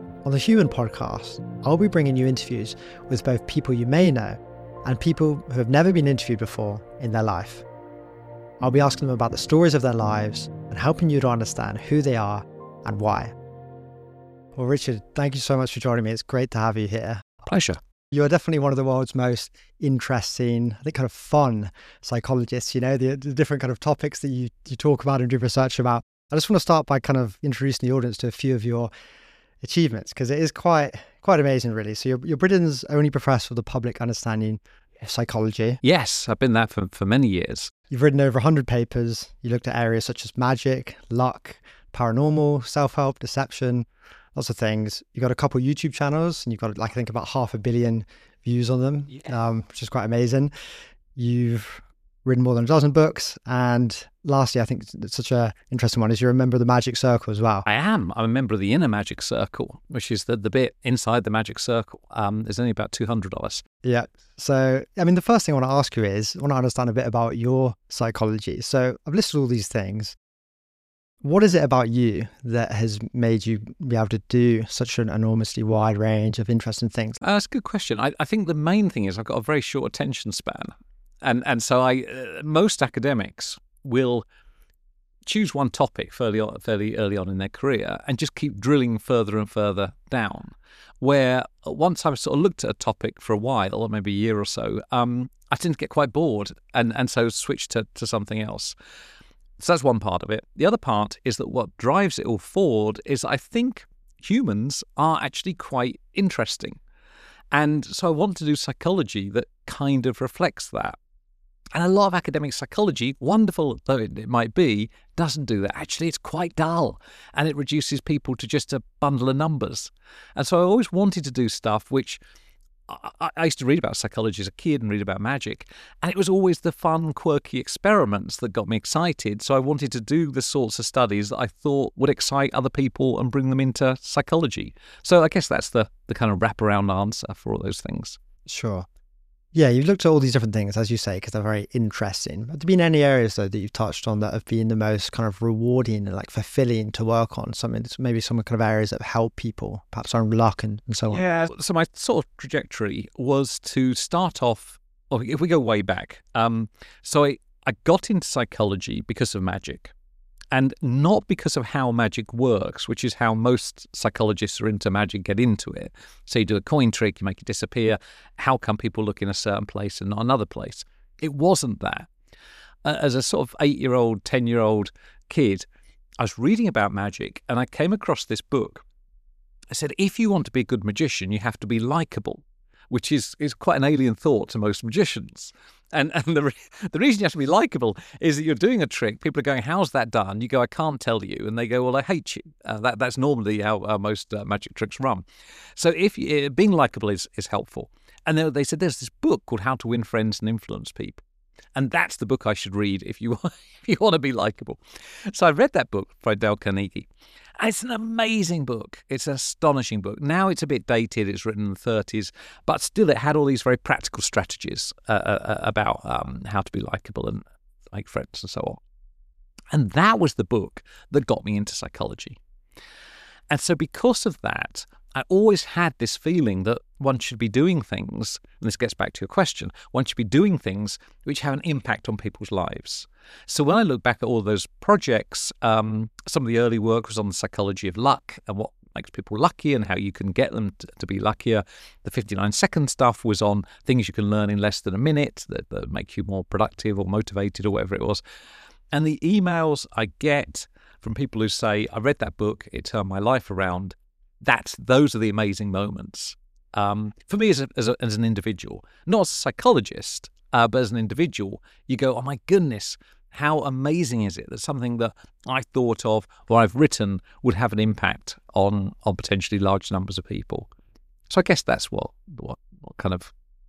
On the Human Podcast, I'll be bringing you interviews with both people you may know and people who have never been interviewed before in their life. I'll be asking them about the stories of their lives and helping you to understand who they are and why. Well, Richard, thank you so much for joining me. It's great to have you here. Pleasure. You are definitely one of the world's most interesting, I think, kind of fun psychologists, the different kind of topics that you talk about and do research about. I just want to start by kind of introducing the audience to a few of your achievements, because it is quite amazing, really. So you're Britain's only professor of the public understanding of psychology. Yes, I've been that for many years. You've written over 100 papers. You looked at areas such as magic, luck, paranormal, self-help, deception, lots of things. You've got a couple of YouTube channels and you've got, I think, about 500 million views on them, which is quite amazing. You've written more than a dozen books. And lastly, I think it's such an interesting one is you're a member of the Magic Circle as well. I am. I'm a member of the Inner Magic Circle, which is the bit inside the Magic Circle. There's only about 200 of us. Yeah. So, the first thing I want to ask you is, I want to understand a bit about your psychology. So I've listed all these things. What is it about you that has made you be able to do such an enormously wide range of interesting things? That's a good question. I think the main thing is I've got a very short attention span. And so most academics will choose one topic fairly early on in their career and just keep drilling further and further down. Where once I've sort of looked at a topic for a while, or maybe a year or so, I tend to get quite bored and so switch to something else. So that's one part of it. The other part is that what drives it all forward is I think humans are actually quite interesting. And so I want to do psychology that kind of reflects that. And a lot of academic psychology, wonderful though it might be, doesn't do that. Actually, it's quite dull and it reduces people to just a bundle of numbers. And so I always wanted to do stuff which I used to read about psychology as a kid and read about magic, and it was always the fun, quirky experiments that got me excited. So I wanted to do the sorts of studies that I thought would excite other people and bring them into psychology. So I guess that's the kind of wraparound answer for all those things. Sure. Yeah, you've looked at all these different things, as you say, because they're very interesting. Have there been any areas, though, that you've touched on that have been the most kind of rewarding and fulfilling to work on? Maybe some kind of areas that have helped people, perhaps on luck and so on? Yeah, so my sort of trajectory was to start off, if we go way back, so I got into psychology because of magic. And not because of how magic works, which is how most psychologists who are into magic get into it. So you do a coin trick, you make it disappear. How come people look in a certain place and not another place? It wasn't that. As a sort of 8-year-old, 10-year-old kid, I was reading about magic and I came across this book. I said, if you want to be a good magician, you have to be likable, which is quite an alien thought to most magicians. And the reason you have to be likable is that you're doing a trick. People are going, how's that done? You go, I can't tell you. And they go, well, I hate you. That's normally how most magic tricks run. So being likable is helpful. And they said, there's this book called How to Win Friends and Influence People. And that's the book I should read if you want to be likable. So I read that book by Dale Carnegie. And it's an amazing book. It's an astonishing book. Now it's a bit dated. It's written in the 30s. But still, it had all these very practical strategies about how to be likable and make friends and so on. And that was the book that got me into psychology. And so because of that, I always had this feeling that one should be doing things, and this gets back to your question, one should be doing things which have an impact on people's lives. So when I look back at all those projects, some of the early work was on the psychology of luck and what makes people lucky and how you can get them to be luckier. The 59-second stuff was on things you can learn in less than a minute that make you more productive or motivated or whatever it was. And the emails I get from people who say, I read that book, it turned my life around, those are the amazing moments. For me as an individual, not as a psychologist, but as an individual, you go, oh my goodness, how amazing is it that something that I thought of or I've written would have an impact on potentially large numbers of people. So I guess that's what kind of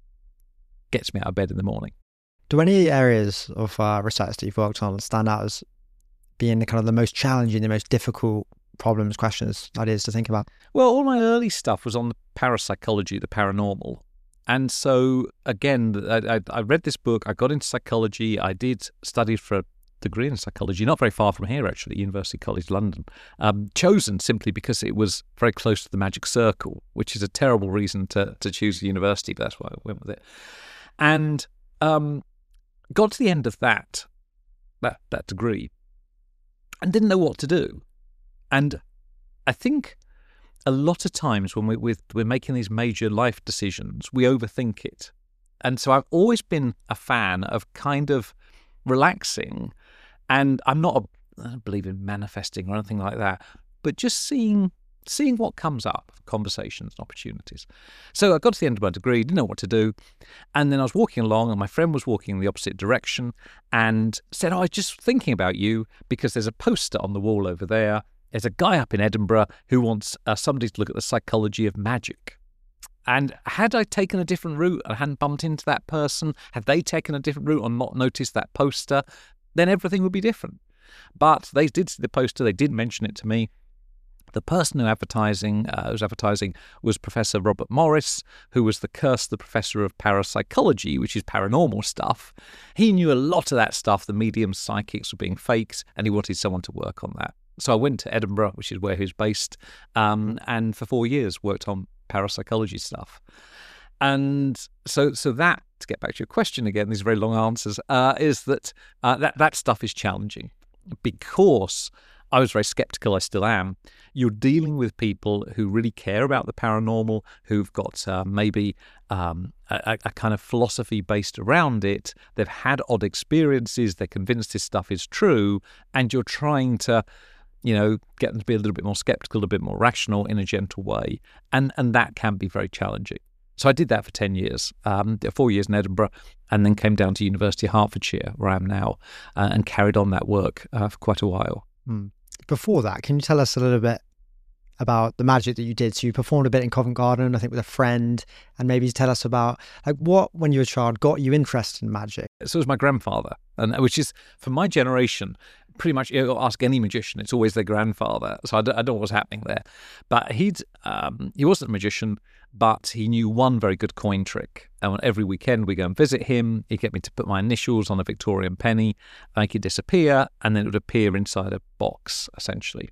gets me out of bed in the morning. Do any areas of research that you've worked on stand out as being the kind of the most challenging, the most difficult problems, questions, ideas to think about? Well, all my early stuff was on the parapsychology, the paranormal. And so, again, I read this book, I got into psychology, I did study to degree in psychology, not very far from here, actually, University College London, chosen simply because it was very close to the magic circle, which is a terrible reason to choose a university, but that's why I went with it. And got to the end of that degree and didn't know what to do. And I think a lot of times when we're making these major life decisions, we overthink it. And so I've always been a fan of kind of relaxing, and I don't believe in manifesting or anything like that, but just seeing what comes up, conversations and opportunities. So I got to the end of my degree, didn't know what to do, and then I was walking along, and my friend was walking in the opposite direction and said, I was just thinking about you because there's a poster on the wall over there. There's a guy up in Edinburgh who wants somebody to look at the psychology of magic. And had I taken a different route, I hadn't bumped into that person, had they taken a different route or not noticed that poster, then everything would be different. But they did see the poster, they did mention it to me. The person who was advertising was Professor Robert Morris, who was the professor of parapsychology, which is paranormal stuff. He knew a lot of that stuff, the mediums, psychics were being faked, and he wanted someone to work on that. So I went to Edinburgh, which is where he was based, and for 4 years worked on parapsychology stuff. And so that, to get back to your question again, these very long answers, is that that stuff is challenging because I was very skeptical, I still am. You're dealing with people who really care about the paranormal, who've got maybe a kind of philosophy based around it. They've had odd experiences, they're convinced this stuff is true, and you're trying to get them to be a little bit more skeptical, a bit more rational in a gentle way. And that can be very challenging. So I did that for 10 years, 4 years in Edinburgh, and then came down to University of Hertfordshire, where I am now, and carried on that work for quite a while. Before that, can you tell us a little bit about the magic that you did? So you performed a bit in Covent Garden, I think with a friend, and maybe tell us about what, when you were a child, got you interested in magic. So it was my grandfather, and which is, for my generation, pretty much, ask any magician, it's always their grandfather. So I don't know what was happening there. But he wasn't a magician, but he knew one very good coin trick. And every weekend we go and visit him. He'd get me to put my initials on a Victorian penny, make it disappear, and then it would appear inside a box, essentially.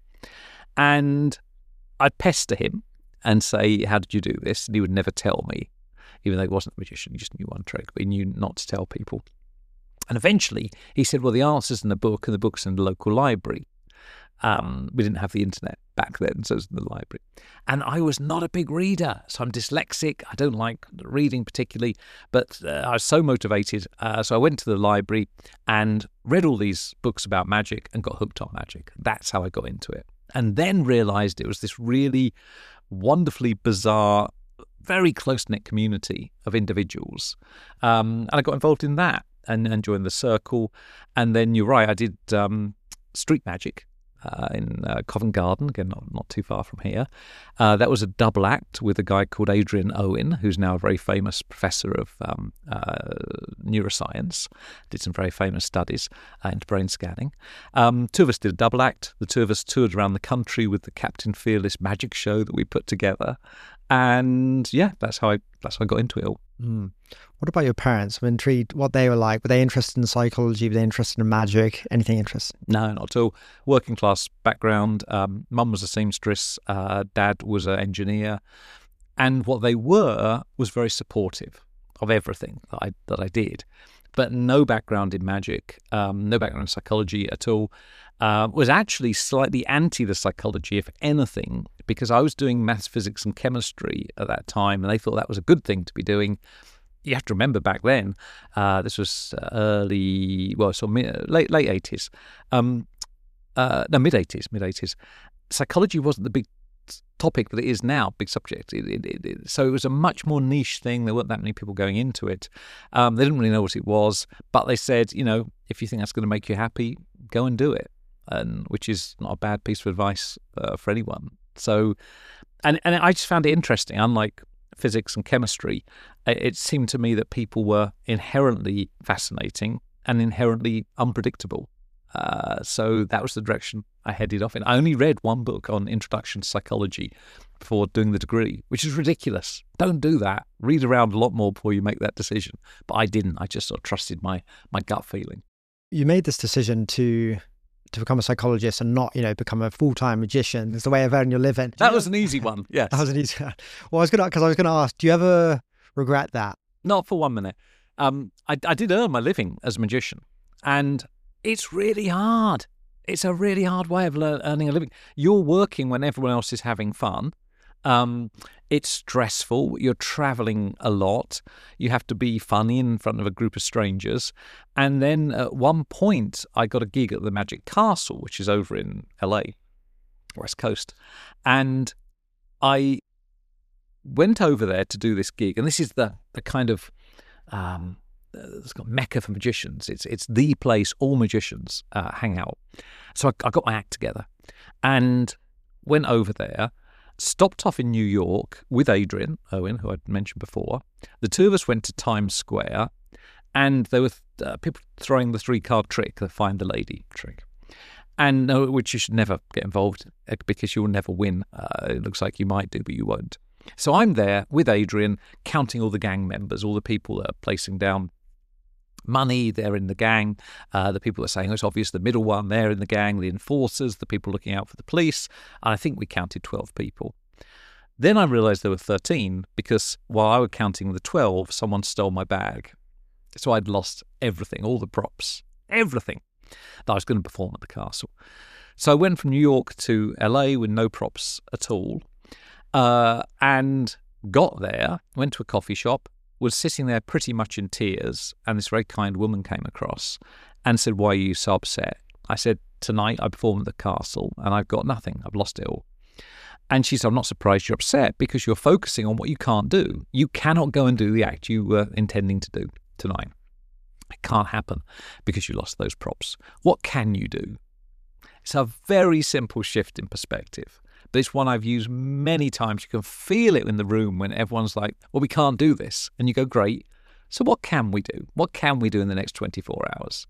And I'd pester him and say, how did you do this? And he would never tell me, even though he wasn't a magician. He just knew one trick, but he knew not to tell people. And eventually he said, well, the answer's in the book, and the book's in the local library. We didn't have the internet back then, so it was in the library. And I was not a big reader, so I'm dyslexic. I don't like reading particularly, but I was so motivated. So I went to the library and read all these books about magic and got hooked on magic. That's how I got into it. And then realised it was this really wonderfully bizarre, very close-knit community of individuals. And I got involved in that and joined the circle. And then, you're right, I did street magic in Covent Garden, again, not too far from here. That was a double act with a guy called Adrian Owen, who's now a very famous professor of neuroscience, did some very famous studies into brain scanning. Two of us did a double act. The two of us toured around the country with the Captain Fearless magic show that we put together. And yeah, that's how I got into it all. What about your parents? I'm intrigued what they were like. Were they interested in psychology? Were they interested in magic? Anything interesting? No, not at all. Working class background. Mum was a seamstress. Dad was an engineer. And what they were was very supportive of everything that I did. But no background in magic, no background in psychology at all. Was actually slightly anti the psychology, if anything, because I was doing maths, physics and chemistry at that time, and they thought that was a good thing to be doing. You have to remember back then, this was late 80s, mid-80s. Psychology wasn't the big topic that it is now, big subject. So it was a much more niche thing. There weren't that many people going into it. They didn't really know what it was, but they said, if you think that's going to make you happy, go and do it, which is not a bad piece of advice for anyone. So, and I just found it interesting. Unlike physics and chemistry, it seemed to me that people were inherently fascinating and inherently unpredictable. So that was the direction I headed off in. I only read one book on Introduction to Psychology before doing the degree, which is ridiculous. Don't do that. Read around a lot more before you make that decision. But I didn't. I just sort of trusted my gut feeling. you made this decision to become a psychologist and not, become a full-time magician. It's the way of earning your living. That was an easy one. Yes. That was an easy one. Well, I was going to ask, do you ever regret that? Not for 1 minute. I did earn my living as a magician, and it's really hard. It's a really hard way of earning a living. You're working when everyone else is having fun. It's stressful. You're traveling a lot. You have to be funny in front of a group of strangers. And then at one point, I got a gig at the Magic Castle, which is over in LA, West Coast. And I went over there to do this gig. And this is the kind of it's got Mecca for magicians. It's the place all magicians hang out. So I got my act together and went over there, stopped off in New York with Adrian Owen, who I'd mentioned before. The two of us went to Times Square, and there were people throwing the 3-card trick, the Find the Lady trick, and which you should never get involved in because you'll never win. It looks like you might do, but you won't. So I'm there with Adrian, counting all the gang members, all the people that are placing down money, they're in the gang. The people that are saying, it's obvious, the middle one, they're in the gang, the enforcers, the people looking out for the police. And I think we counted 12 people. Then I realised there were 13 because while I was counting the 12, someone stole my bag. So I'd lost everything, all the props, everything that I was going to perform at the castle. So I went from New York to LA with no props at all, and got there, went to a coffee shop, was sitting there pretty much in tears, and this very kind woman came across and said, "Why are you so upset?" I said, "Tonight I performed at the castle and I've got nothing. I've lost it all." And she said, "I'm not surprised you're upset because you're focusing on what you can't do. You cannot go and do the act you were intending to do tonight. It can't happen because you lost those props. What can you do?" It's a very simple shift in perspective. But it's one I've used many times. You can feel it in the room when everyone's like, "Well, we can't do this." And you go, "Great. So what can we do? What can we do in the next 24 hours?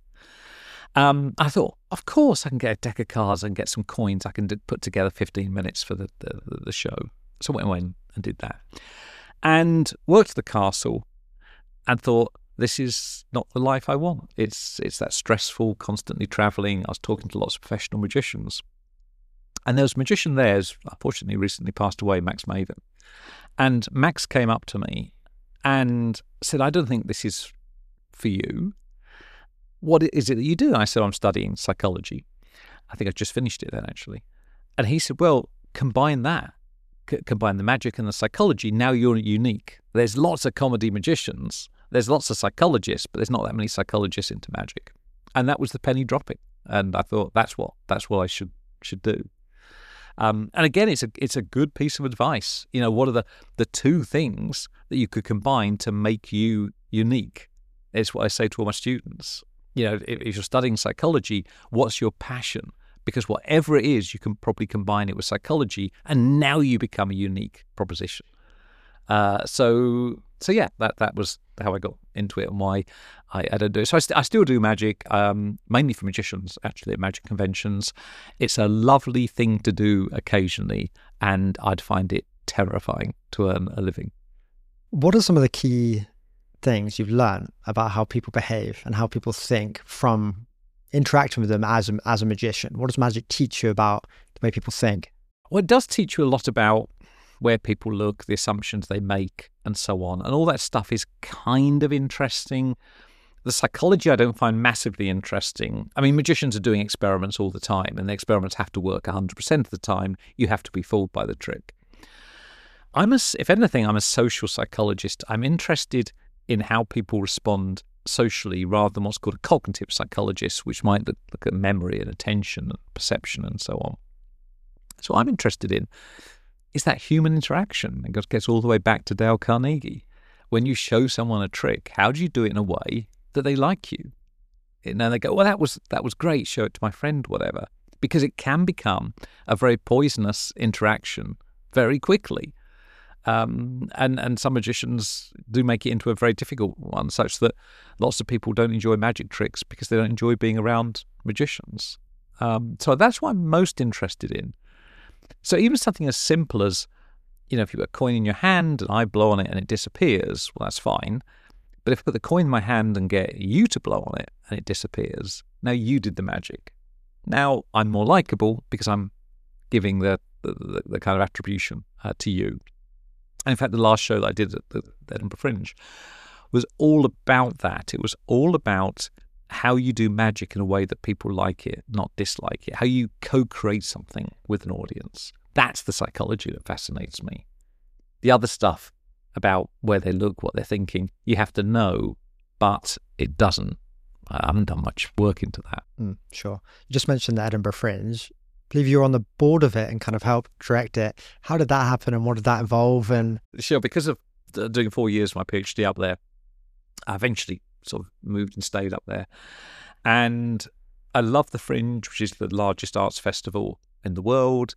I thought, of course I can get a deck of cards and get some coins. I can put together 15 minutes for the show. So I went and did that. And worked at the castle and thought, this is not the life I want. It's that stressful, constantly travelling. I was talking to lots of professional magicians. And there was a magician there who's unfortunately recently passed away, Max Maven. And Max came up to me and said, "I don't think this is for you. What is it that you do?" I said, "I'm studying psychology." I think I just finished it then, actually. And he said, "Well, combine that. Combine the magic and the psychology. Now you're unique. There's lots of comedy magicians. There's lots of psychologists, but there's not that many psychologists into magic." And that was the penny dropping. And I thought, that's what I should do. And again, it's a good piece of advice. What are the two things that you could combine to make you unique? It's what I say to all my students. If you're studying psychology, what's your passion? Because whatever it is, you can probably combine it with psychology, and now you become a unique proposition. So yeah, that was how I got into it and why I don't do it. So I still do magic, mainly for magicians, actually, at magic conventions. It's a lovely thing to do occasionally, and I'd find it terrifying to earn a living. What are some of the key things you've learned about how people behave and how people think from interacting with them as a magician? What does magic teach you about the way people think? Well, it does teach you a lot about where people look, the assumptions they make, and so on. And all that stuff is kind of interesting. The psychology I don't find massively interesting. I mean, magicians are doing experiments all the time, and the experiments have to work 100% of the time. You have to be fooled by the trick. If anything, I'm a social psychologist. I'm interested in how people respond socially rather than what's called a cognitive psychologist, which might look at memory and attention and perception and so on. So I'm interested in is that human interaction. It gets all the way back to Dale Carnegie. When you show someone a trick, how do you do it in a way that they like you? And then they go, "Well, that was great. Show it to my friend," whatever. Because it can become a very poisonous interaction very quickly. And some magicians do make it into a very difficult one, such that lots of people don't enjoy magic tricks because they don't enjoy being around magicians. So that's what I'm most interested in. So even something as simple as, if you put a coin in your hand and I blow on it and it disappears, well, that's fine. But if I put the coin in my hand and get you to blow on it and it disappears. Now you did the magic. Now I'm more likable because I'm giving the kind of attribution to you. And in fact, the last show that I did at the Edinburgh Fringe was all about that. It was all about how you do magic in a way that people like it, not dislike it, how you co-create something with an audience. That's the psychology that fascinates me. The other stuff about where they look, what they're thinking, you have to know, but it doesn't. I haven't done much work into that. Sure. You just mentioned the Edinburgh Fringe. I believe you were on the board of it and kind of helped direct it. How did that happen and what did that involve? And sure, because of doing 4 years of my PhD up there, I eventually sort of moved and stayed up there. And I love the Fringe, which is the largest arts festival in the world.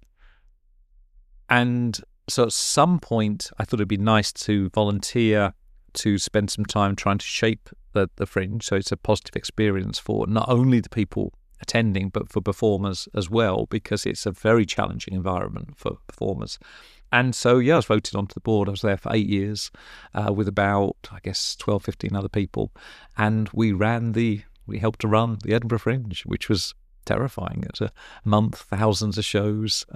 And so at some point, I thought it'd be nice to volunteer to spend some time trying to shape the Fringe, so it's a positive experience for not only the people attending, but for performers as well, because it's a very challenging environment for performers. And so, I was voted onto the board. I was there for 8 years with about, 12, 15 other people. And we helped to run the Edinburgh Fringe, which was terrifying. It was a month, thousands of shows,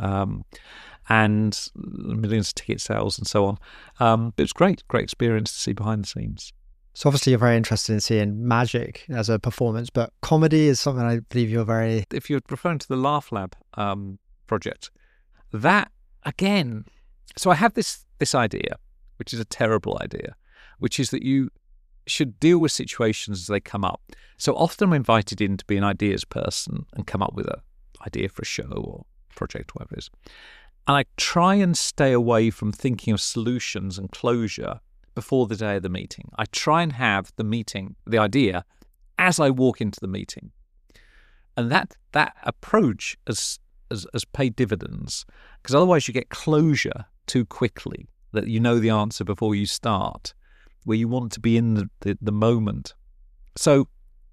and millions of ticket sales and so on. It was great experience to see behind the scenes. So obviously you're very interested in seeing magic as a performance, but comedy is something I believe you're very... If you're referring to the Laugh Lab project, that, again... So I have this idea, which is a terrible idea, which is that you should deal with situations as they come up. So often I'm invited in to be an ideas person and come up with an idea for a show or project, whatever it is. And I try and stay away from thinking of solutions and closure before the day of the meeting. I try and have the meeting, the idea, as I walk into the meeting. And that approach has paid dividends, because otherwise you get closure too quickly, that you know the answer before you start, where you want to be in the moment. So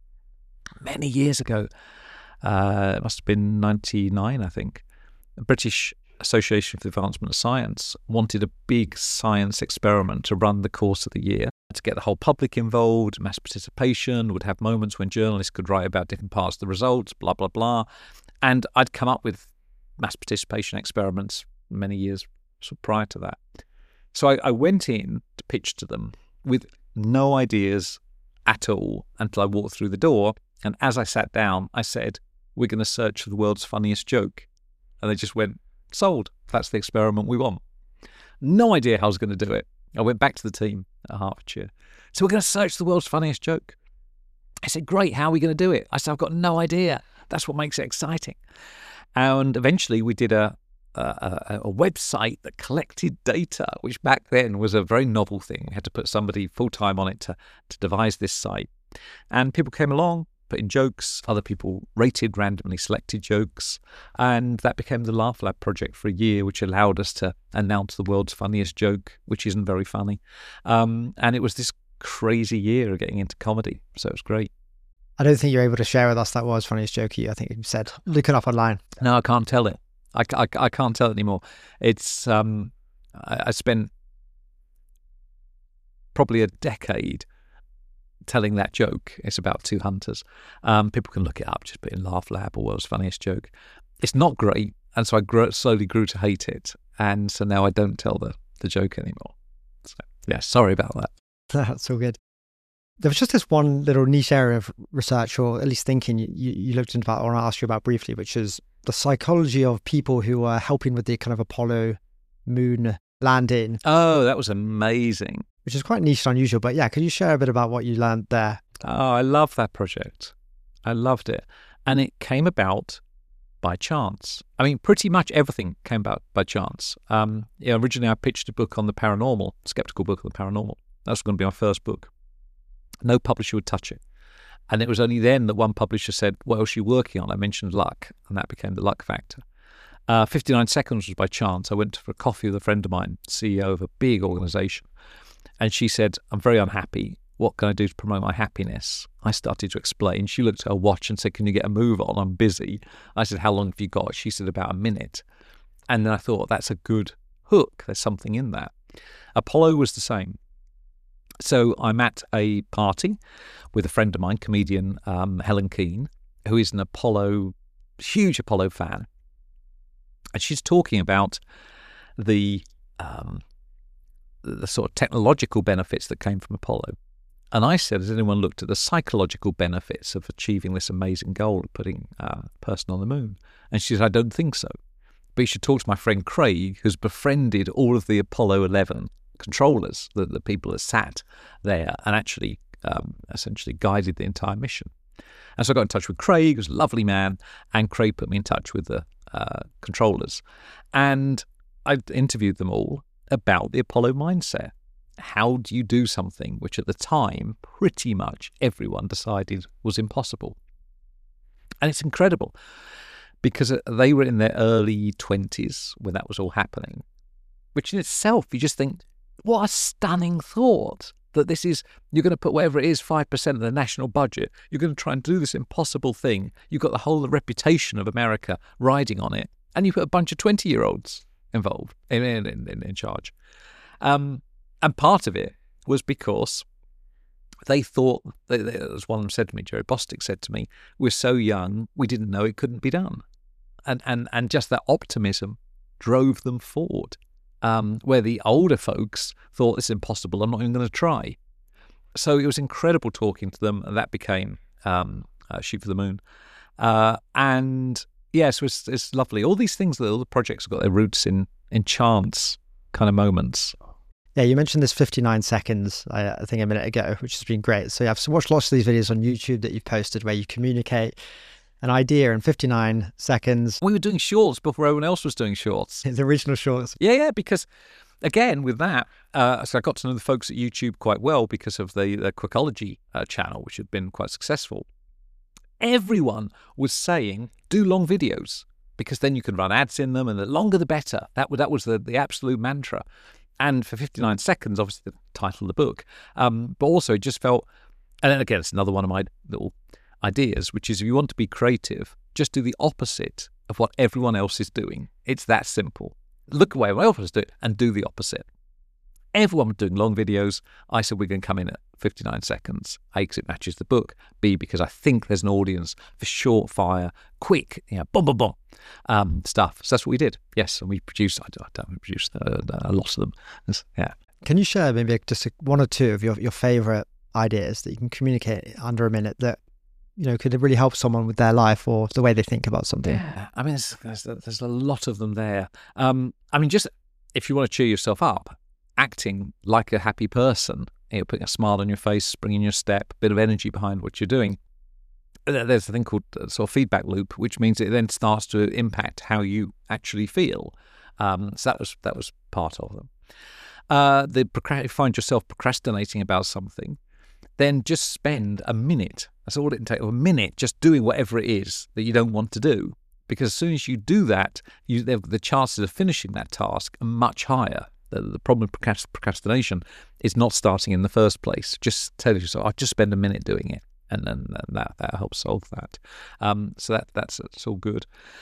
many years ago, it must have been 99, I think, the British Association for the Advancement of Science wanted a big science experiment to run the course of the year, to get the whole public involved, mass participation, would have moments when journalists could write about different parts of the results, blah, blah, blah. And I'd come up with mass participation experiments many years prior to that. So I went in to pitch to them with no ideas at all until I walked through the door. And as I sat down, I said, "We're going to search for the world's funniest joke." And they just went, "Sold. That's the experiment we want." No idea how I was going to do it. I went back to the team at Hertfordshire. "So we're going to search the world's funniest joke." I said, "Great. How are we going to do it?" I said, "I've got no idea. That's what makes it exciting." And eventually we did a website that collected data, which back then was a very novel thing. We had to put somebody full-time on it to devise this site. And people came along, put in jokes, other people rated randomly selected jokes, and that became the Laugh Lab project for a year, which allowed us to announce the world's funniest joke, which isn't very funny. And it was this crazy year of getting into comedy, so it was great. I don't think you're able to share with us that world's funniest joke. I think you said, look it up online. No, I can't tell it. I can't tell it anymore. It's I spent probably a decade telling that joke. It's about two hunters. People can look it up, just put in Laugh Lab or World's Funniest Joke. It's not great, and so I slowly grew to hate it, and so now I don't tell the joke anymore. So, yeah, sorry about that. That's all good. There was just this one little niche area of research, or at least thinking, you looked into that, or I asked you about briefly, which is the psychology of people who are helping with the kind of Apollo moon landing. Oh, that was amazing. Which is quite niche and unusual, but yeah, could you share a bit about what you learned there? Oh, I love that project. I loved it. And it came about by chance. I mean, pretty much everything came about by chance. Originally I pitched a book on the paranormal, skeptical book on the paranormal. That was going to be my first book. No publisher would touch it. And it was only then that one publisher said, "What else are you working on?" I mentioned luck, and that became the Luck Factor. 59 Seconds was by chance. I went for a coffee with a friend of mine, CEO of a big organisation, and she said, "I'm very unhappy. What can I do to promote my happiness?" I started to explain. She looked at her watch and said, "Can you get a move on? I'm busy." I said, "How long have you got?" She said, "About a minute." And then I thought, that's a good hook. There's something in that. Apollo was the same. So I'm at a party with a friend of mine, comedian Helen Keane, who is huge Apollo fan. And she's talking about the sort of technological benefits that came from Apollo. And I said, has anyone looked at the psychological benefits of achieving this amazing goal of putting a person on the moon? And she said, I don't think so. But you should talk to my friend Craig, who's befriended all of the Apollo 11 controllers, the people that sat there and actually essentially guided the entire mission. And so I got in touch with Craig, who's a lovely man, and Craig put me in touch with the controllers. And I interviewed them all about the Apollo mindset. How do you do something which at the time pretty much everyone decided was impossible? And it's incredible because they were in their early 20s when that was all happening, which in itself, you just think, what a stunning thought that this is, you're going to put whatever it is, 5% of the national budget, you're going to try and do this impossible thing. You've got the whole reputation of America riding on it, and you put a bunch of 20-year-olds involved, in charge. And part of it was because they thought, as one of them said to me, Jerry Bostic said to me, we're so young, we didn't know it couldn't be done. And just that optimism drove them forward. Where the older folks thought it's impossible, I'm not even going to try. So it was incredible talking to them, and that became Shoot for the Moon. And yes, it's lovely. All these things, all the projects have got their roots in chance kind of moments. Yeah, you mentioned this 59 seconds, I think a minute ago, which has been great. So I've watched lots of these videos on YouTube that you've posted where you communicate an idea in 59 seconds. We were doing shorts before everyone else was doing shorts. The original shorts. Yeah, because again, with that, so I got to know the folks at YouTube quite well because of the Quirkology channel, which had been quite successful. Everyone was saying, do long videos, because then you can run ads in them, and the longer the better. That was the absolute mantra. And for 59 seconds, obviously the title of the book, but also it just felt, and then again, it's another one of my little ideas, which is if you want to be creative, just do the opposite of what everyone else is doing. It's that simple. Look away what everyone else is doing and do the opposite. Everyone was doing long videos. I said we're going to come in at 59 seconds. A, because it matches the book. B, because I think there's an audience for short fire, quick, boom, boom, boom stuff. So that's what we did. Yes, and we produced, I don't produce a lot of them. Yeah. Can you share maybe just one or two of your favourite ideas that you can communicate under a minute that could really help someone with their life or the way they think about something? Yeah, I mean, there's a lot of them there. I mean, just if you want to cheer yourself up, acting like a happy person, putting a smile on your face, bringing your step, a bit of energy behind what you're doing. There's a thing called sort of feedback loop, which means it then starts to impact how you actually feel. So that was part of them. If you find yourself procrastinating about something, then just spend a minute. That's all it can take, a minute, just doing whatever it is that you don't want to do. Because as soon as you do that, the chances of finishing that task are much higher. The problem with procrastination is not starting in the first place. Just tell yourself, I'll just spend a minute doing it. And then that helps solve that. So that's all good.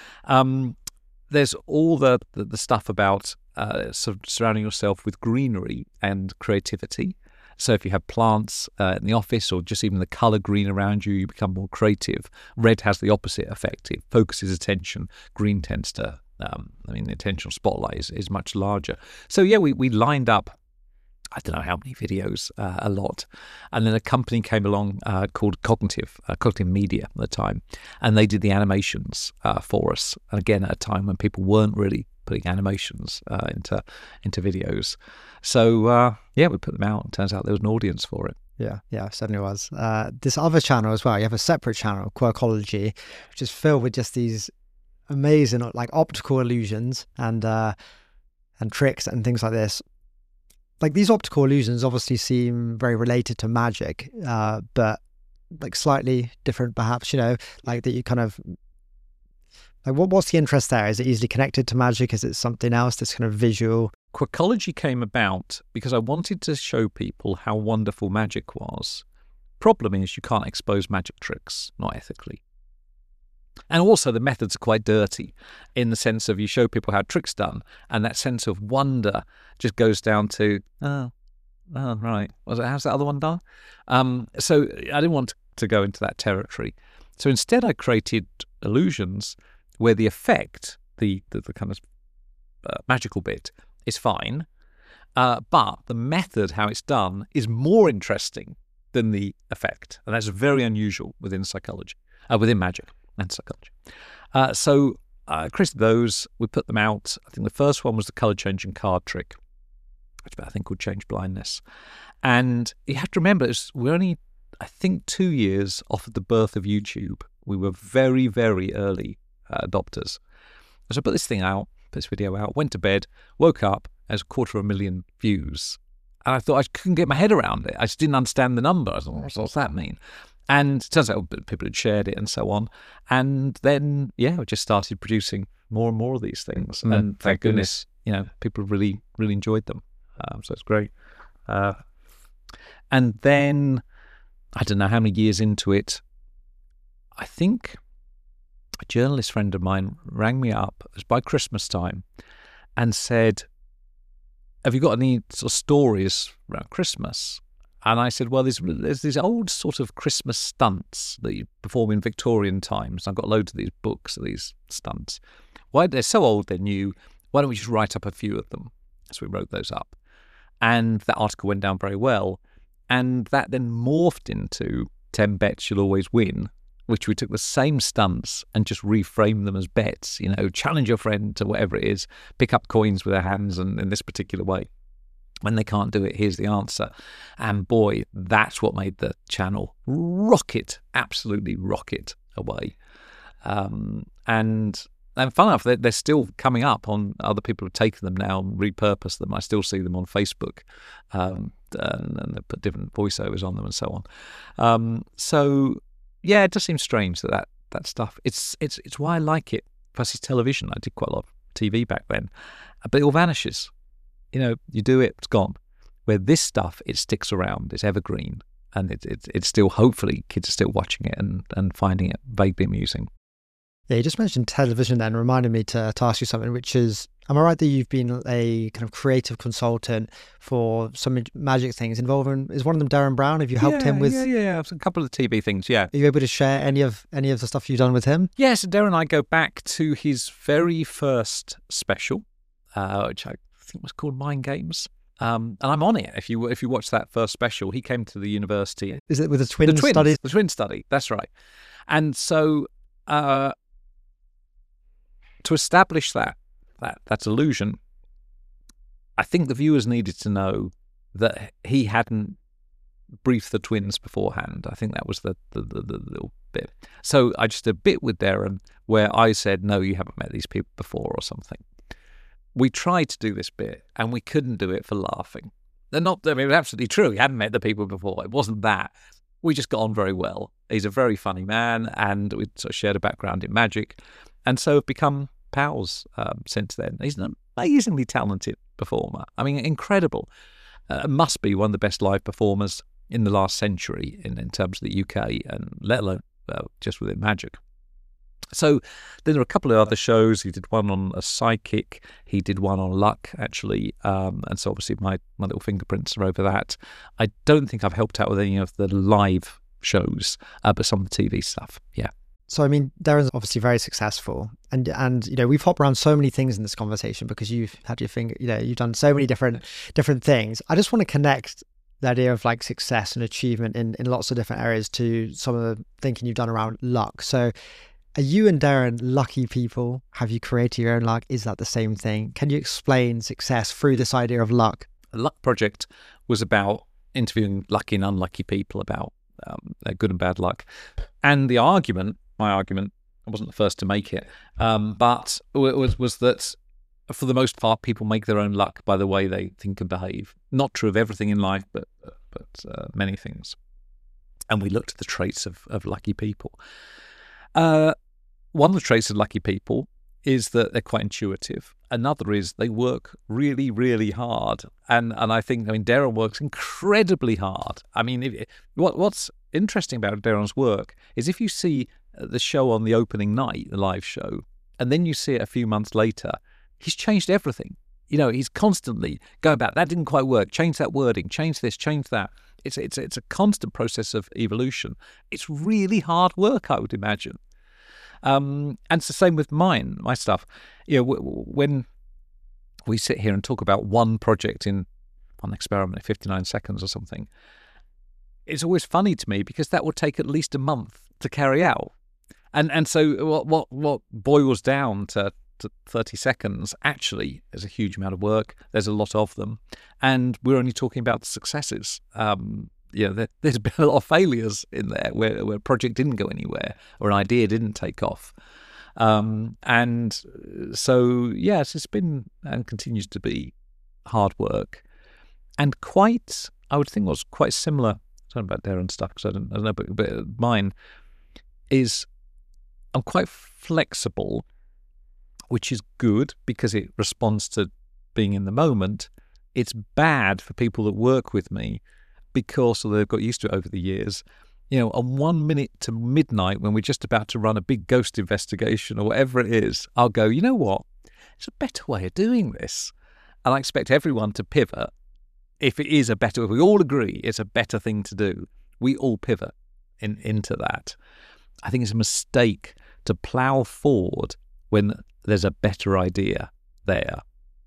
There's all the stuff about surrounding yourself with greenery and creativity. So if you have plants in the office or just even the colour green around you, you become more creative. Red has the opposite effect. It focuses attention. Green tends to, the attentional spotlight is much larger. So yeah, we lined up, I don't know how many videos, a lot. And then a company came along called Cognitive Media at the time, and they did the animations for us. And again, at a time when people weren't really putting animations into videos. So we put them out, and it turns out there was an audience for it. Yeah, certainly was. This other channel as well, you have a separate channel, Quirkology, which is filled with just these amazing like optical illusions and tricks and things like this. Like these optical illusions obviously seem very related to magic, but like slightly different perhaps, like that you kind of, like what's the interest there? Is it easily connected to magic? Is it something else, this kind of visual? Quirkology came about because I wanted to show people how wonderful magic was. Problem is you can't expose magic tricks, not ethically. And also the methods are quite dirty in the sense of you show people how tricks done, and that sense of wonder just goes down to, Oh, right. How's that other one done? So I didn't want to go into that territory. So instead I created illusions where the effect, the kind of magical bit, is fine, but the method, how it's done, is more interesting than the effect. And that's very unusual within psychology, within magic and psychology. So I created those. We put them out. I think the first one was the colour-changing card trick, which I think would change blindness. And you have to remember, we're only, I think, 2 years off of the birth of YouTube. We were very, very early adopters. So I put this thing out, put this video out, went to bed, woke up, as 250,000 views. And I thought I couldn't get my head around it. I just didn't understand the number. I thought, what's that mean? And it turns out people had shared it and so on. And then, I just started producing more and more of these things. And thank goodness, people really, really enjoyed them. So it's great. And then, I don't know how many years into it, I think a journalist friend of mine rang me up, it was by Christmas time, and said, have you got any sort of stories around Christmas? And I said, well, there's these old sort of Christmas stunts that you perform in Victorian times. I've got loads of these books of these stunts. Why they're so old, they're new. Why don't we just write up a few of them? So we wrote those up. And that article went down very well. And that then morphed into 10 bets you'll always win, which we took the same stunts and just reframed them as bets. Challenge your friend to whatever it is, pick up coins with their hands and in this particular way. When they can't do it, here's the answer. And boy, that's what made the channel absolutely rocket away. And fun enough, they're still coming up on, other people have taken them now and repurposed them. I still see them on Facebook, and they put different voiceovers on them and so on. So yeah, it does seem strange that stuff. It's why I like it versus television. I did quite a lot of TV back then, but it all vanishes. You do it, it's gone. Where this stuff, it sticks around, it's evergreen, and it's still, hopefully, kids are still watching it and finding it vaguely amusing. Yeah, you just mentioned television then, reminded me to ask you something, which is, am I right that you've been a kind of creative consultant for some magic things involving, is one of them Darren Brown? Have you helped him with? Yeah, a couple of TV things, yeah. Are you able to share any of the stuff you've done with him? Yes, yeah, so Darren and I go back to his very first special, which I think was called Mind Games. And I'm on it. If you watch that first special, he came to the university. Is it with the twin study? The twin study, that's right. And so to establish that illusion, I think the viewers needed to know that he hadn't briefed the twins beforehand. I think that was the little bit. So I just did a bit with Darren where I said, no, you haven't met these people before or something. We tried to do this bit and we couldn't do it for laughing. It was absolutely true. He hadn't met the people before. It wasn't that. We just got on very well. He's a very funny man and we sort of shared a background in magic and so have become pals since then. He's an amazingly talented performer. I mean, incredible. Must be one of the best live performers in the last century in terms of the UK and let alone just within magic. So then there are a couple of other shows. He did one on a psychic. He did one on luck, actually. And so obviously my little fingerprints are over that. I don't think I've helped out with any of the live shows, but some of the TV stuff, yeah. So, I mean, Darren's obviously very successful. And we've hopped around so many things in this conversation because you've had your finger, you've done so many different things. I just want to connect the idea of like success and achievement in lots of different areas to some of the thinking you've done around luck. So, are you and Darren lucky people? Have you created your own luck? Is that the same thing? Can you explain success through this idea of luck? The Luck Project was about interviewing lucky and unlucky people about their good and bad luck. And my argument, I wasn't the first to make it, but it was that for the most part, people make their own luck by the way they think and behave. Not true of everything in life, but many things. And we looked at the traits of lucky people. One of the traits of lucky people is that they're quite intuitive. Another is they work really, really hard. And I think, Darren works incredibly hard. What's interesting about Darren's work is if you see the show on the opening night, the live show, and then you see it a few months later, he's changed everything. he's constantly going back. That didn't quite work. Change that wording. Change this. Change that. It's a constant process of evolution. It's really hard work, I would imagine. And it's the same with my stuff. When we sit here and talk about one project in one experiment in 59 seconds or something, it's always funny to me because that would take at least a month to carry out. And so what boils down to 30 seconds actually is a huge amount of work. There's a lot of them, and we're only talking about the successes. There's been a lot of failures in there where a project didn't go anywhere or an idea didn't take off. And so, yes, it's been and continues to be hard work, and I would think was quite similar. I don't know about Darren's stuff because I don't know, but mine is I'm quite flexible, which is good because it responds to being in the moment. It's bad for people that work with me because they've got used to it over the years. On 1 minute to midnight when we're just about to run a big ghost investigation or whatever it is, I'll go, you know what? It's a better way of doing this. And I expect everyone to pivot. If we all agree it's a better thing to do, we all pivot into that. I think it's a mistake to plough forward when there's a better idea there.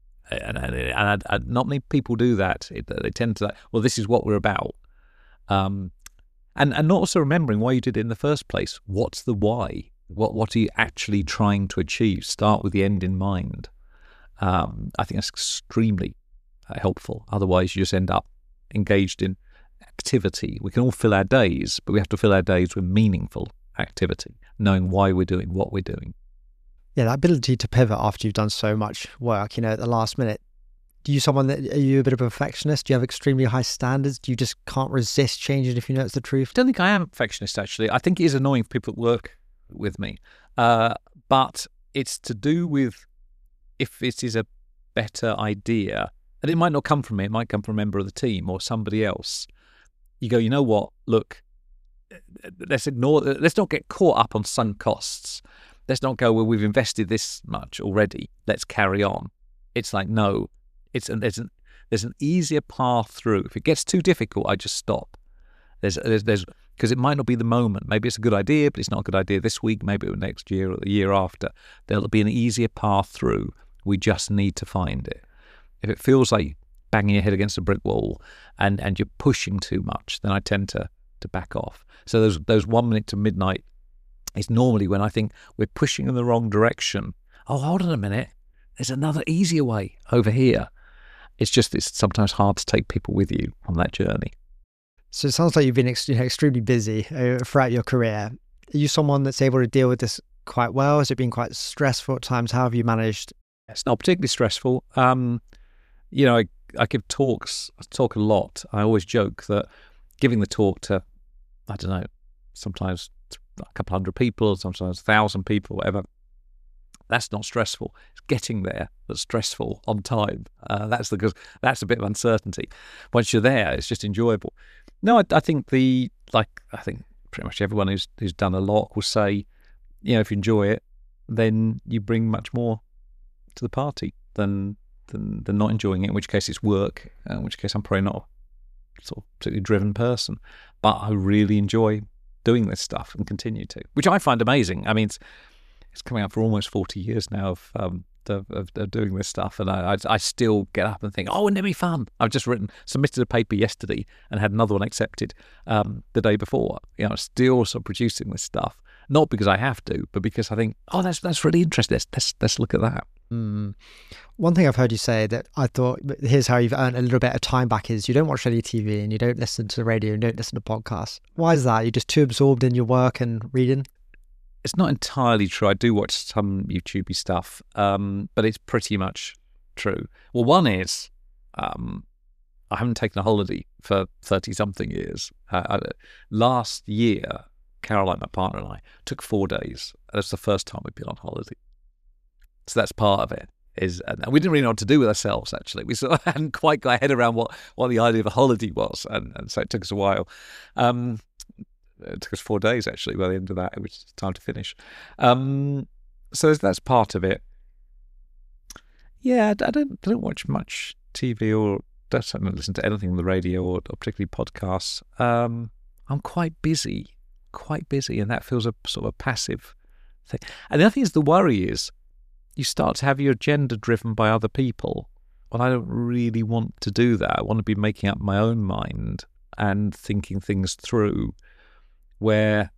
And not many people do that. They tend to, well, this is what we're about. And not also remembering why you did it in the first place. What's the why? What are you actually trying to achieve? Start with the end in mind. I think that's extremely helpful. Otherwise, you just end up engaged in activity. We can all fill our days, but we have to fill our days with meaningful activity, knowing why we're doing what we're doing. Yeah, that ability to pivot after you've done so much work, at the last minute. Are you a bit of a perfectionist? Do you have extremely high standards? Do you just can't resist changing if you know it's the truth? I don't think I am a perfectionist, actually. I think it is annoying for people that work with me. But it's to do with if it is a better idea, and it might not come from me, it might come from a member of the team or somebody else. You go, you know what, look, let's not get caught up on sunk costs. Let's not go, well, we've invested this much already, let's carry on. It's like, no, there's an easier path through. If it gets too difficult, I just stop. There's because it might not be the moment. Maybe it's a good idea, but it's not a good idea this week, maybe next year or the year after. There'll be an easier path through. We just need to find it. If it feels like banging your head against a brick wall and you're pushing too much, then I tend to back off. So those 1 minute to midnight is normally when I think we're pushing in the wrong direction. Oh, hold on a minute. There's another easier way over here. It's sometimes hard to take people with you on that journey. So it sounds like you've been extremely busy throughout your career. Are you someone that's able to deal with this quite well? Has it been quite stressful at times? How have you managed? It's not particularly stressful. I give talks. I talk a lot. I always joke that giving the talk to, I don't know, sometimes a couple hundred people, sometimes 1,000 people, whatever, that's not stressful. It's getting there that's stressful on time. That's a bit of uncertainty. Once you're there, it's just enjoyable. No, I think pretty much everyone who's done a lot will say, if you enjoy it, then you bring much more to the party than not enjoying it, in which case it's work, in which case I'm probably not a sort of particularly driven person. But I really enjoy doing this stuff and continue to, which I find amazing. I mean, it's coming up for almost 40 years now of doing this stuff, and I still get up and think, oh, wouldn't it be fun? I've just submitted a paper yesterday and had another one accepted the day before. Still sort of producing this stuff, not because I have to, but because I think, oh, that's really interesting. Let's look at that. Mm. One thing I've heard you say that I thought, here's how you've earned a little bit of time back, is you don't watch any TV and you don't listen to the radio and you don't listen to podcasts. Why is that? You're just too absorbed in your work and reading? It's not entirely true. I do watch some YouTube stuff, but it's pretty much true. Well, one is I haven't taken a holiday for 30-something years. Last year, Caroline, my partner, and I took 4 days. That's the first time we've been on holiday. So that's part of it. And we didn't really know what to do with ourselves, actually. We sort of hadn't quite got our head around what the idea of a holiday was, and so it took us a while. It took us 4 days, actually, by the end of that. It was time to finish. So that's part of it. Yeah, I don't watch much TV or don't listen to anything on the radio or particularly podcasts. I'm quite busy, and that feels a sort of a passive thing. And the other thing is, the worry is you start to have your agenda driven by other people. Well, I don't really want to do that. I want to be making up my own mind and thinking things through. Where,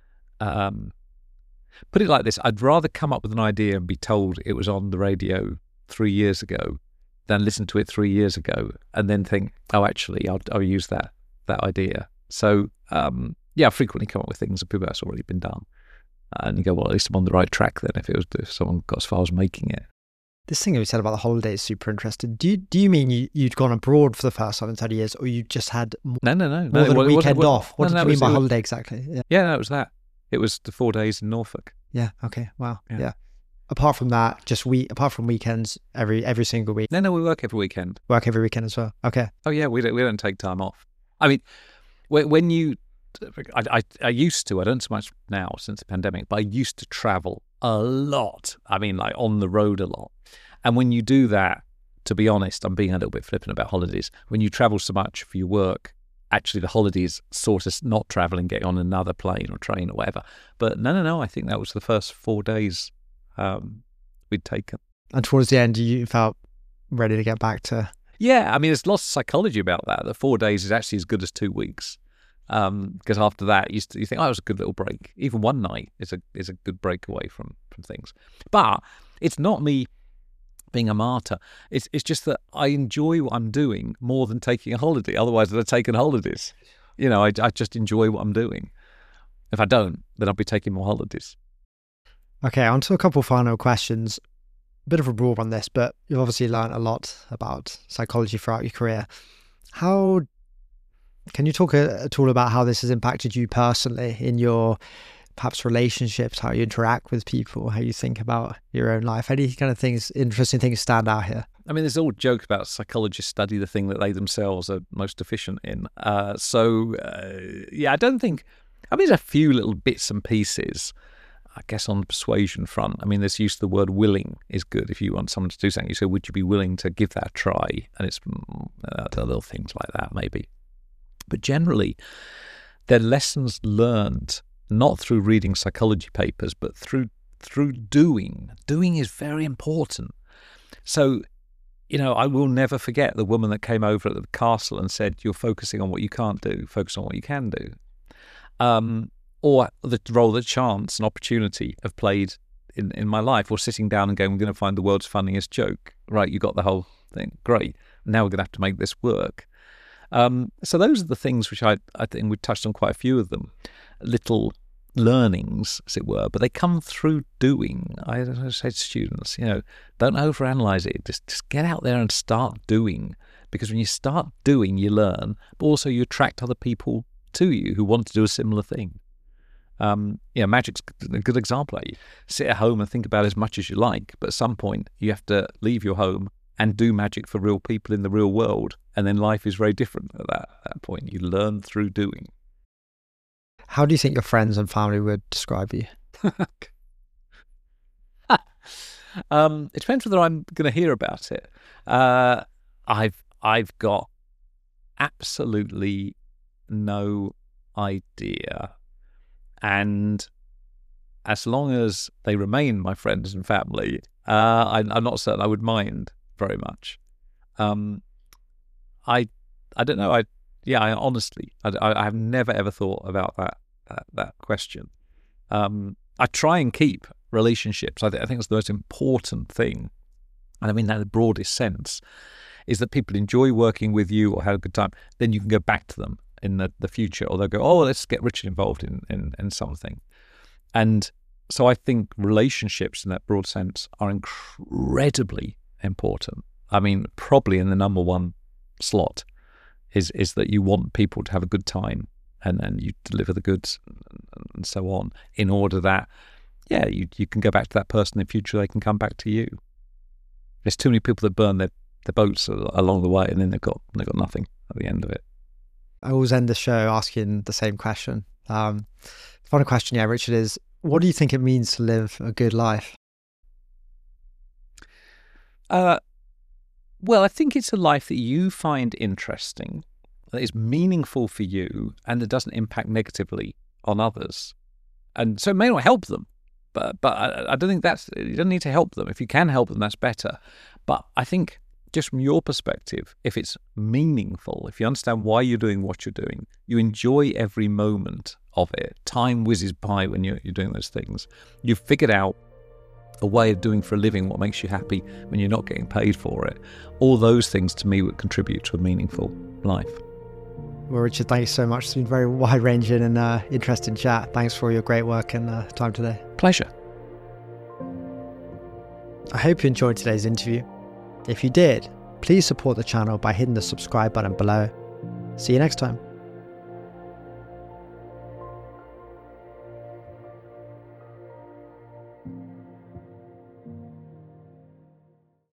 put it like this, I'd rather come up with an idea and be told it was on the radio 3 years ago than listen to it 3 years ago and then think, oh, actually, I'll use that idea. So, I frequently come up with things that people that's already been done. And you go, well, at least I'm on the right track then if someone got as far as making it. This thing that we said about the holidays is super interesting. Do you mean you'd gone abroad for the first time in 30 years, or you just had more than a weekend off? What did you mean by holiday exactly? Yeah, it was that. It was the 4 days in Norfolk. Yeah. Okay. Wow. Yeah. Apart from that, apart from weekends, every single week. No, we work every weekend. Work every weekend as well. Okay. Oh yeah, we don't take time off. I mean, when you, I used to. I don't so much now since the pandemic, but I used to travel a lot. I mean, like on the road a lot. And when you do that, to be honest, I'm being a little bit flippant about holidays. When you travel so much for your work, actually the holidays sort of not traveling, getting on another plane or train or whatever. But no, I think that was the first 4 days we'd taken. And towards the end, you felt ready to get back to... Yeah, I mean, there's lots of psychology about that. The 4 days is actually as good as 2 weeks. Because after that, you think, oh, it was a good little break. Even one night is a good break away from things. But it's not me being a martyr. It's just that I enjoy what I'm doing more than taking a holiday. Otherwise, I'd have taken holidays. You know, I just enjoy what I'm doing. If I don't, then I'll be taking more holidays. Okay, on to a couple final questions. A bit of a broad on this, but you've obviously learned a lot about psychology throughout your career. Can you talk at all about how this has impacted you personally in your perhaps relationships, how you interact with people, how you think about your own life? Any kind of interesting things stand out here? I mean, there's all joke about psychologists study the thing that they themselves are most efficient in. I don't think... I mean, there's a few little bits and pieces, I guess, on the persuasion front. I mean, this use of the word willing is good. If you want someone to do something, you say, would you be willing to give that a try? And it's little things like that, maybe. But generally, they're lessons learned not through reading psychology papers, but through doing. Doing is very important. So, you know, I will never forget the woman that came over at the castle and said, you're focusing on what you can't do, focus on what you can do. Or the role that chance and opportunity have played in my life, or sitting down and going, we're going to find the world's funniest joke. Right, you got the whole thing. Great. Now we're going to have to make this work. So those are the things which I think we touched on quite a few of them, little learnings, as it were, but they come through doing. I say to students, you know, don't overanalyze it. Just get out there and start doing, because when you start doing, you learn, but also you attract other people to you who want to do a similar thing. Magic's a good example. You sit at home and think about it as much as you like, but at some point you have to leave your home and do magic for real people in the real world, and then life is very different at that point. You learn through doing. How do you think your friends and family would describe you? It depends whether I'm going to hear about it. I've got absolutely no idea, and as long as they remain my friends and family, I'm not certain I would mind very much. I don't know. I honestly have never ever thought about that question. I try and keep relationships. I think it's the most important thing, and I mean that in the broadest sense, is that people enjoy working with you or have a good time. Then you can go back to them in the future, or they'll go, oh, let's get Richard involved in something. And so I think relationships in that broad sense are incredibly important. I mean, probably in the number one slot is that you want people to have a good time, and you deliver the goods and so on, in order that, you can go back to that person in the future, they can come back to you. There's too many people that burn their boats along the way, and then they've got nothing at the end of it. I always end the show asking the same question. The final question, Richard, is what do you think it means to live a good life? Well, I think it's a life that you find interesting, that is meaningful for you, and that doesn't impact negatively on others. And so it may not help them, but I don't think you don't need to help them. If you can help them, that's better. But I think just from your perspective, if it's meaningful, if you understand why you're doing what you're doing, you enjoy every moment of it. Time whizzes by when you're doing those things. You've figured out a way of doing for a living what makes you happy when you're not getting paid for it. All those things to me would contribute to a meaningful life. Well, Richard, thank you so much. It's been very wide-ranging and interesting chat. Thanks for your great work and time today. Pleasure. I hope you enjoyed today's interview. If you did, please support the channel by hitting the subscribe button below. See you next time.